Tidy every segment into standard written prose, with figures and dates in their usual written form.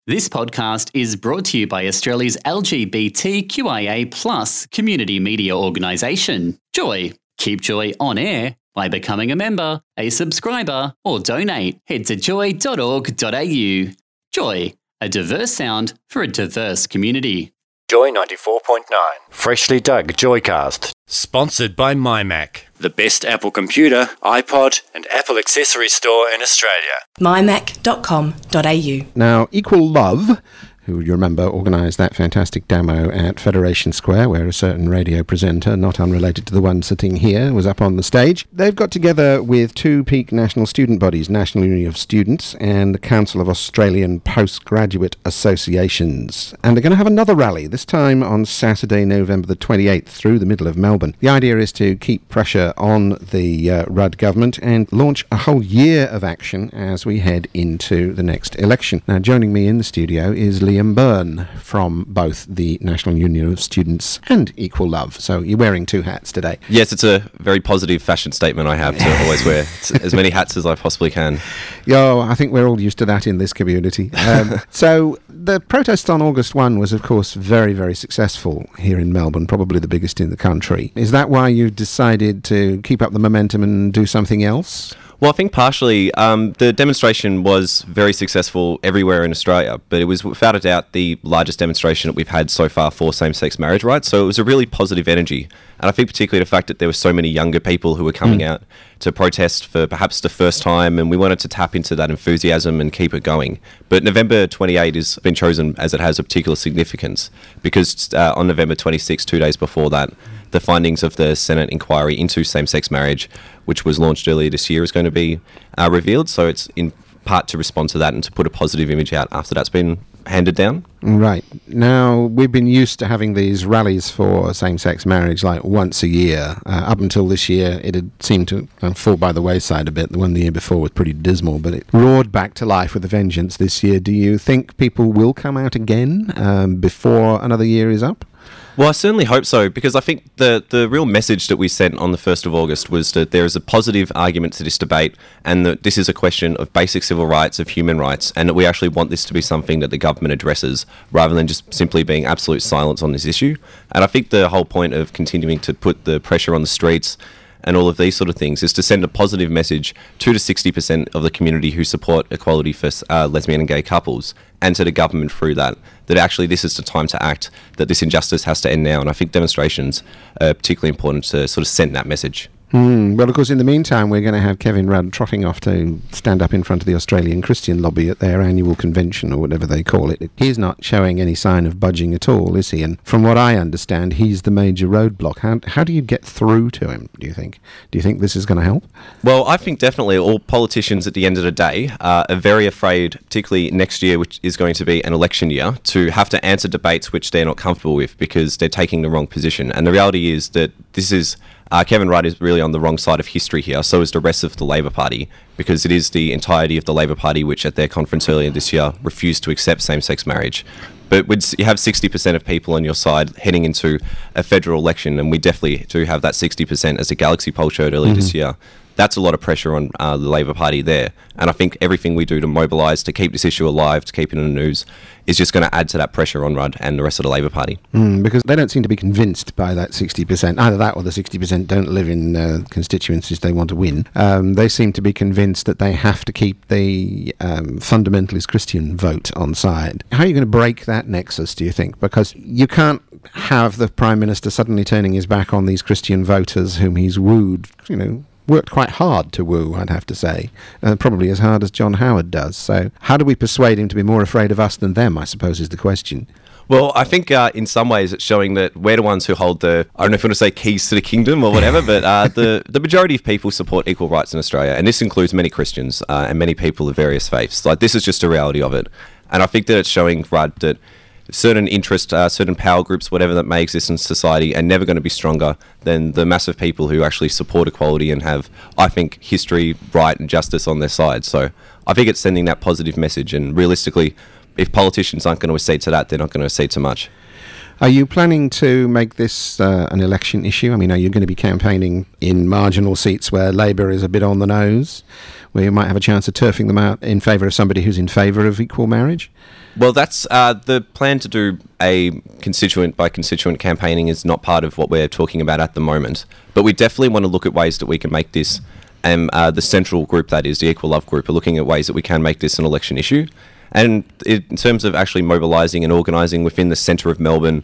This podcast is brought to you by Australia's LGBTQIA+ community media organisation, Joy. Keep Joy on air by becoming a member, a subscriber, or donate. Head to joy.org.au. Joy, a diverse sound for a diverse community. Joy 94.9. Freshly dug Joycast. Sponsored by MyMac. The best Apple computer, iPod, and Apple accessory store in Australia. mymac.com.au. Now, Equal Love, who you remember organised that fantastic demo at Federation Square, where a certain radio presenter, not unrelated to the one sitting here, was up on the stage. They've got together with two peak national student bodies, National Union of Students and the Council of Australian Postgraduate Associations. And they're going to have another rally, this time on Saturday, November the 28th, through the middle of Melbourne. The idea is to keep pressure on the Rudd government and launch a whole year of action as we head into the next election. Now, joining me in the studio is Liam Byrne from both the National Union of Students and Equal Love. So you're wearing two hats today. Yes, it's a very positive fashion statement I have to always wear as many hats as I possibly can. Yo, I think we're all used to that in this community. So the protest on August 1 was, of course, very, very successful here in Melbourne, probably the biggest in the country. Is that why you decided to keep up the momentum and do something else? Well, I think partially the demonstration was very successful everywhere in Australia, but it was without a doubt the largest demonstration that we've had so far for same-sex marriage rights. So it was a really positive energy. And I think particularly the fact that there were so many younger people who were coming out to protest for perhaps the first time, and we wanted to tap into that enthusiasm and keep it going. But November 28 has been chosen as it has a particular significance because on November 26, 2 days before that, the findings of the Senate inquiry into same-sex marriage, which was launched earlier this year, is going to be revealed. So it's in part to respond to that and to put a positive image out after that's been handed down. Right. Now, we've been used to having these rallies for same-sex marriage like once a year. Up until this year, it had seemed to fall by the wayside a bit. The one the year before was pretty dismal, but it roared back to life with a vengeance this year. Do you think people will come out again before another year is up? Well, I certainly hope so, because I think the real message that we sent on the 1st of August was that there is a positive argument to this debate and that this is a question of basic civil rights, of human rights, and that we actually want this to be something that the government addresses rather than just simply being absolute silence on this issue. And I think the whole point of continuing to put the pressure on the streets and all of these sort of things is to send a positive message to the 60% of the community who support equality for lesbian and gay couples, and to the government through that actually this is the time to act, that this injustice has to end now. And I think demonstrations are particularly important to sort of send that message. Well, of course, in the meantime, we're going to have Kevin Rudd trotting off to stand up in front of the Australian Christian Lobby at their annual convention, or whatever they call it. He's not showing any sign of budging at all, is he? And from what I understand, he's the major roadblock. How do you get through to him, do you think? Do you think this is going to help? Well, I think definitely all politicians at the end of the day are very afraid, particularly next year, which is going to be an election year, to have to answer debates which they're not comfortable with because they're taking the wrong position. And the reality is that this is... Kevin Rudd is really on the wrong side of history here, so is the rest of the Labor Party, because it is the entirety of the Labor Party which at their conference earlier this year refused to accept same-sex marriage. But you have 60% of people on your side heading into a federal election, and we definitely do have that 60% as a Galaxy poll showed earlier this year. That's a lot of pressure on the Labor Party there. And I think everything we do to mobilise, to keep this issue alive, to keep it in the news, is just going to add to that pressure on Rudd and the rest of the Labor Party. Because they don't seem to be convinced by that 60%. Either that or the 60% don't live in constituencies they want to win. They seem to be convinced that they have to keep the fundamentalist Christian vote on side. How are you going to break that nexus, do you think? Because you can't have the Prime Minister suddenly turning his back on these Christian voters whom he's wooed, worked quite hard to woo, I'd have to say, probably as hard as John Howard does. So how do we persuade him to be more afraid of us than them, I suppose, is the question. Well, I think in some ways it's showing that we're the ones who hold I don't know if you want to say keys to the kingdom or whatever, but the majority of people support equal rights in Australia, and this includes many Christians and many people of various faiths. Like, this is just a reality of it. And I think that it's showing Rudd that certain interests, certain power groups, whatever that may exist in society, are never going to be stronger than the massive people who actually support equality and have, I think, history, right and justice on their side. So I think it's sending that positive message, and realistically, if politicians aren't going to accede to that, they're not going to accede to much. Are you planning to make this an election issue? I mean, are you going to be campaigning in marginal seats where Labour is a bit on the nose, where you might have a chance of turfing them out in favour of somebody who's in favour of equal marriage? Well, that's the plan to do a constituent by constituent campaigning is not part of what we're talking about at the moment. But we definitely want to look at ways that we can make this, and the central group, that is, the Equal Love group, are looking at ways that we can make this an election issue. And in terms of actually mobilising and organising within the centre of Melbourne,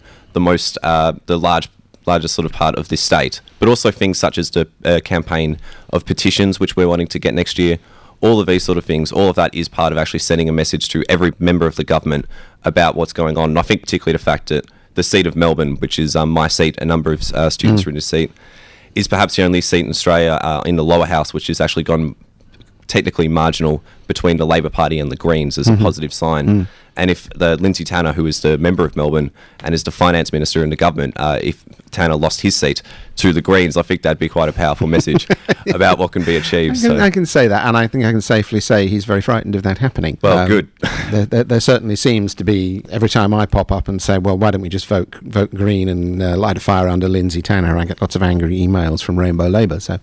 the largest sort of part of this state, but also things such as the campaign of petitions, which we're wanting to get next year, all of these sort of things, all of that is part of actually sending a message to every member of the government about what's going on. And I think particularly the fact that the seat of Melbourne, which is my seat, a number of students are in this seat, is perhaps the only seat in Australia in the lower house which has actually gone technically marginal between the Labor Party and the Greens as a positive sign. And if Lindsay Tanner, who is the member of Melbourne and is the finance minister in the government, if Tanner lost his seat to the Greens, I think that'd be quite a powerful message about what can be achieved. I can say that, and I think I can safely say he's very frightened of that happening. Well, good. There certainly seems to be, every time I pop up and say, well, why don't we just vote Green and light a fire under Lindsay Tanner, I get lots of angry emails from Rainbow Labour. So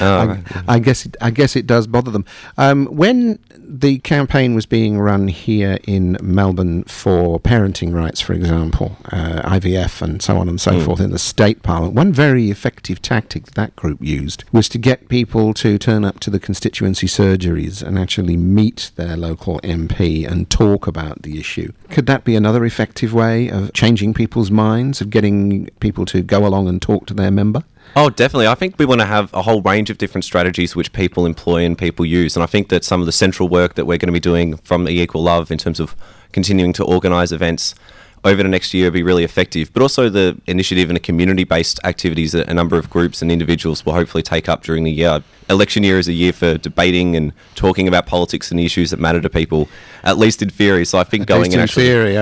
I guess it does bother them. When the campaign was being run here in Melbourne for parenting rights, for example, IVF and so on and so forth in the state parliament, one very effective tactic that group used was to get people to turn up to the constituency surgeries and actually meet their local MP and talk about the issue. Could that be another effective way of changing people's minds, of getting people to go along and talk to their member? Oh, definitely. I think we want to have a whole range of different strategies which people employ and people use. And I think that some of the central work that we're going to be doing from the Equal Love in terms of continuing to organise events over the next year will be really effective. But also the initiative and the community-based activities that a number of groups and individuals will hopefully take up during the year. Election year is a year for debating and talking about politics and the issues that matter to people, at least in theory. So I think at least in theory.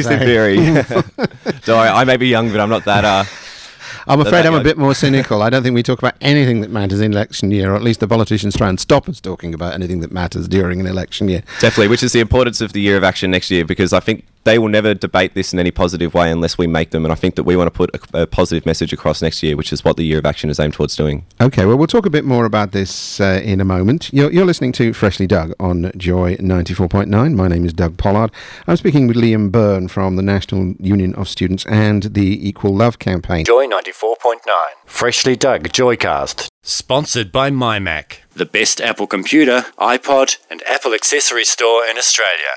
Sorry, I may be young, but I'm not that... I'm afraid I'm a bit more cynical. I don't think we talk about anything that matters in election year, or at least the politicians try and stop us talking about anything that matters during an election year. Definitely, which is the importance of the Year of Action next year, because I think they will never debate this in any positive way unless we make them, and I think that we want to put a positive message across next year, which is what the Year of Action is aimed towards doing. Okay, well, we'll talk a bit more about this in a moment. You're listening to Freshly Dug on Joy 94.9. My name is Doug Pollard. I'm speaking with Liam Byrne from the National Union of Students and the Equal Love campaign. Joy 94.9. Freshly Dug Joycast. Sponsored by MyMac. The best Apple computer, iPod and Apple accessory store in Australia.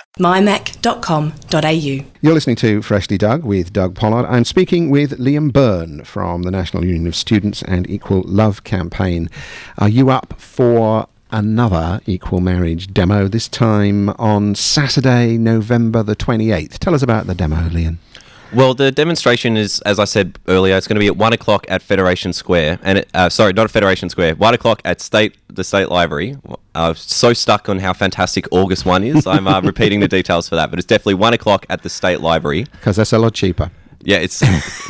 mymac.com.au. You're listening to Freshly Dug with Doug Pollard. I'm speaking with Liam Byrne from the National Union of Students and Equal Love campaign. Are you up for another equal marriage demo, this time on Saturday, November the 28th? Tell us about the demo, Liam. Well, the demonstration is, as I said earlier, it's going to be at 1 o'clock at Federation Square. And sorry, not at Federation Square. 1 o'clock at the State Library. I'm so stuck on how fantastic August 1 is. I'm repeating the details for that. But it's definitely 1 o'clock at the State Library. Because that's a lot cheaper. Yeah, it's...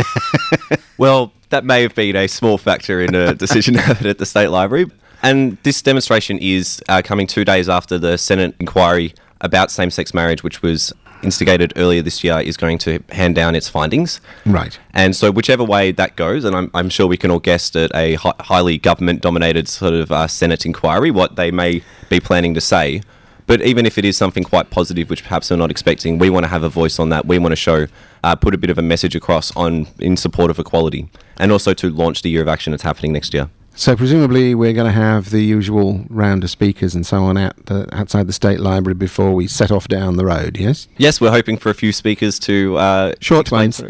Well, that may have been a small factor in the decision to have it at the State Library. And this demonstration is coming 2 days after the Senate inquiry about same-sex marriage, which was instigated earlier this year, is going to hand down its findings. Right. And so whichever way that goes, and I'm sure we can all guess at a highly government-dominated sort of Senate inquiry what they may be planning to say. But even if it is something quite positive, which perhaps we're not expecting, we want to have a voice on that. We want to show, put a bit of a message across in support of equality, and also to launch the Year of Action that's happening next year. So presumably we're going to have the usual round of speakers and so on outside the State Library before we set off down the road, yes? Yes, we're hoping for a few speakers to... short ones.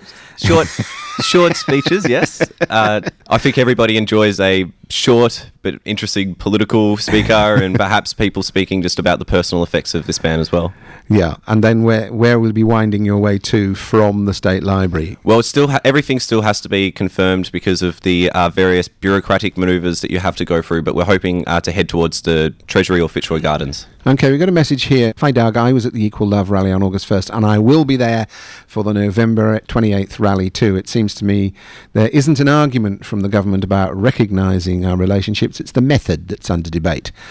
Short speeches, yes. I think everybody enjoys a short but interesting political speaker, and perhaps people speaking just about the personal effects of this ban as well. Yeah, and then where will be winding your way to from the State Library? Well, it's still everything still has to be confirmed because of the various bureaucratic manoeuvres that you have to go through, but we're hoping to head towards the Treasury or Fitzroy Gardens. Okay, we've got a message here. Hi Doug, I was at the Equal Love rally on August 1st and I will be there for the November 28th rally too. It seems to me there isn't an argument from the government about recognising our relationships. It's the method that's under debate.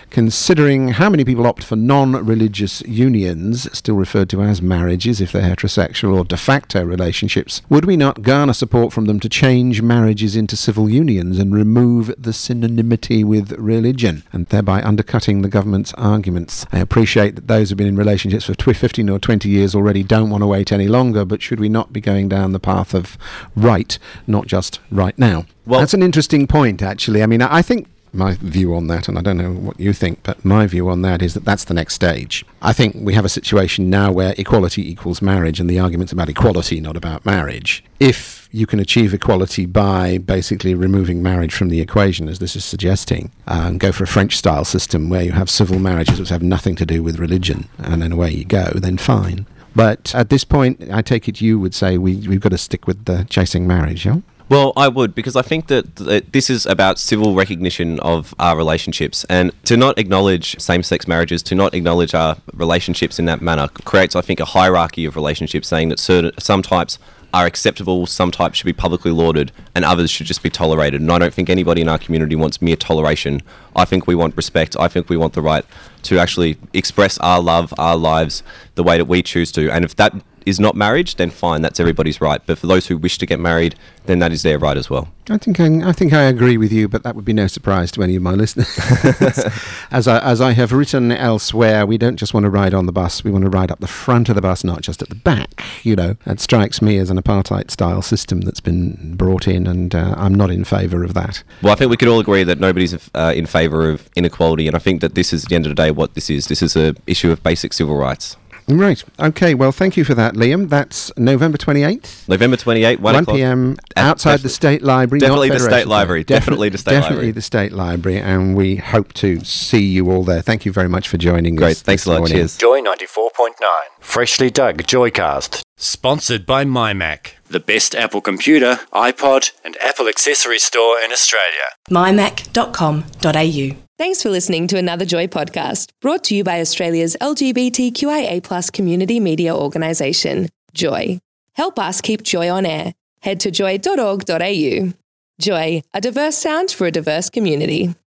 considering how many people opt for non-religious unions, still referred to as marriages if they're heterosexual, or de facto relationships, would we not garner support from them to change marriages into civil unions and remove the synonymity with religion, and thereby undercutting the government's arguments? I appreciate that those who've been in relationships for 15 or 20 years already don't want to wait any longer, but should we not be going down the path of right, not just right now? Well, that's an interesting point, actually. I mean, I think my view on that, and I don't know what you think, but my view on that is that that's the next stage. I think we have a situation now where equality equals marriage, and the argument's about equality, not about marriage. If you can achieve equality by basically removing marriage from the equation, as this is suggesting, and go for a French-style system where you have civil marriages which have nothing to do with religion, and then away you go, then fine. But at this point, I take it you would say we've got to stick with the chasing marriage, yeah? Well, I would, because I think that this is about civil recognition of our relationships, and to not acknowledge same-sex marriages, to not acknowledge our relationships in that manner, creates, I think, a hierarchy of relationships, saying that some types are acceptable, some types should be publicly lauded, and others should just be tolerated. And I don't think anybody in our community wants mere toleration. I think we want respect. I think we want the right to actually express our love, our lives, the way that we choose to. And if that is not marriage, then fine, that's everybody's right. But for those who wish to get married, then that is their right as well. I think I agree with you, but that would be no surprise to any of my listeners. As I have written elsewhere, we don't just want to ride on the bus, we want to ride up the front of the bus, not just at the back. You know, that strikes me as an apartheid-style system that's been brought in, and I'm not in favour of that. Well, I think we could all agree that nobody's in favour of inequality, and I think that this is, at the end of the day, what this is. This is an issue of basic civil rights. Right. Okay. Well, thank you for that, Liam. That's November 28th. November 28th, 1 p.m. outside the State Library. Definitely the State Library. Definitely the State Library. Definitely the State Library, and we hope to see you all there. Thank you very much for joining us. Great. Thanks a lot. Morning. Cheers. Joy 94.9. Freshly dug Joycast. Sponsored by MyMac. The best Apple computer, iPod, and Apple accessory store in Australia. mymac.com.au. Thanks for listening to another Joy podcast, brought to you by Australia's LGBTQIA+ community media organisation, Joy. Help us keep Joy on air. Head to joy.org.au. Joy, a diverse sound for a diverse community.